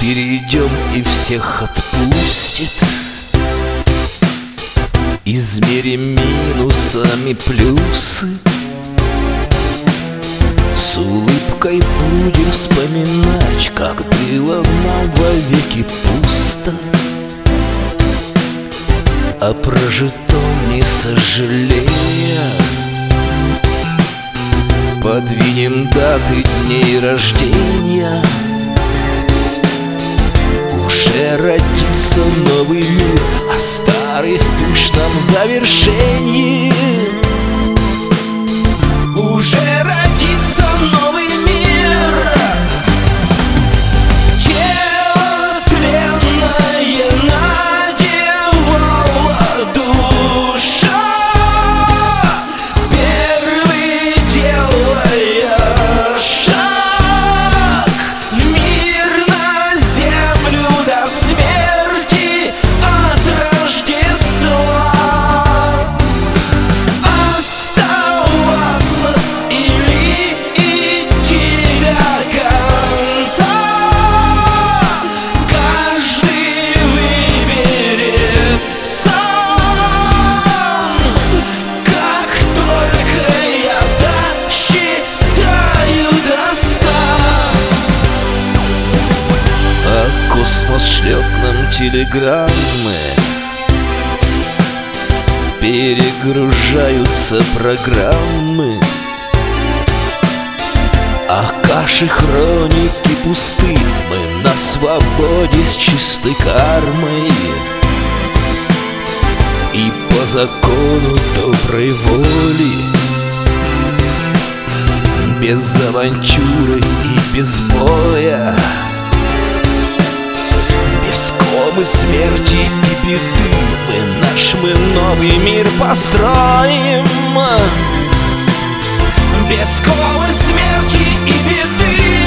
перейдем и всех отпустит. Измерим минусами плюсы, с улыбкой будем вспоминать, как было нам вовеки пусто. О прожитом не сожалея, подвинем даты дней рождения. Уже родится новый мир, а старый в пышном завершении. Уже родится новый мир. Тело тленное надевала душа, первый делая шаг. Мир на землю до смерти от Рождества. Оставаться или идти до конца, каждый выберет сам. Как только я досчитаю до 100, а космос шлет нам телеграммы, перегружаются программы, а каши хроники пусты. Мы на свободе с чистой кармой и по закону доброй воли, без авантюры и без боя, без комы смерти и беды. Мы новый мир построим, без комы смерти и беды.